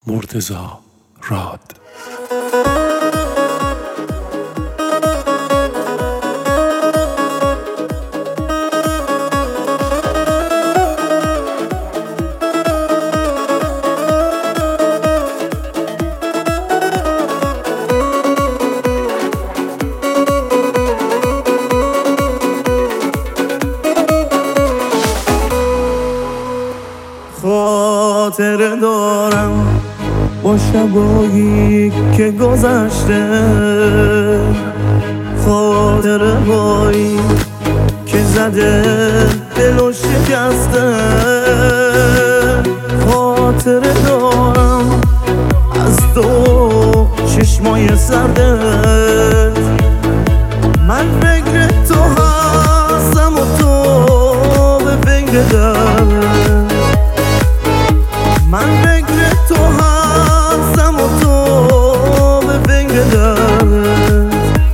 مرتضی راد. خاطره دارم با شبایی که گذشته، خاطره هایی که زده دل و شکسته. خاطره دارم از تو چشمای سردت، من فکر تو هستم و تو به فکر دلت. من فکر تو هستم و تو به فکر دلت.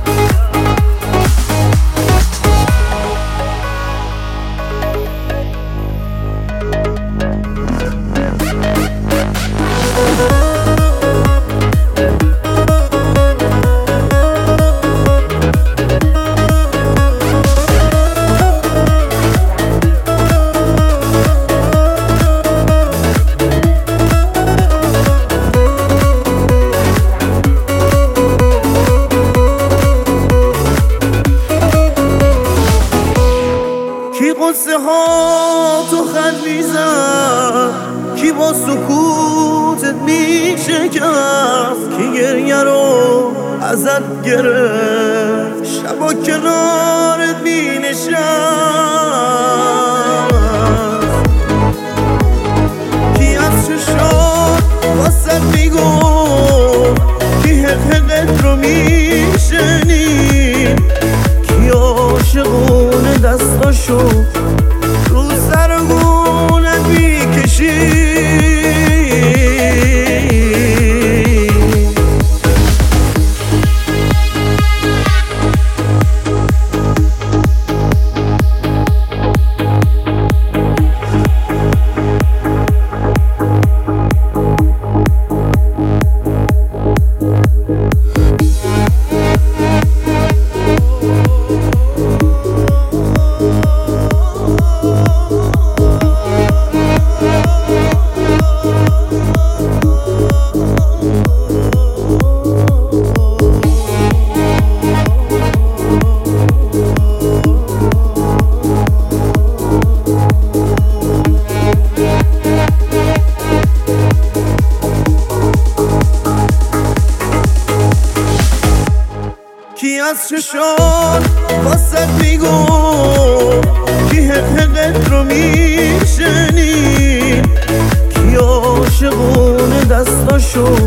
کی قصه ها تو خط میزد، کی با سکوتت میشکست، کی گریه رو ازت گرفت، شبا کنارت مینشست. کی از چشات واسه میگفت، کی حقیقت رو میشنید، کی عاشقونه دستاشو رو سرگونت میکشید. کی از چشات واسه میگفت، کی حقیقت رو میشنید، کی عاشقونه دستاشو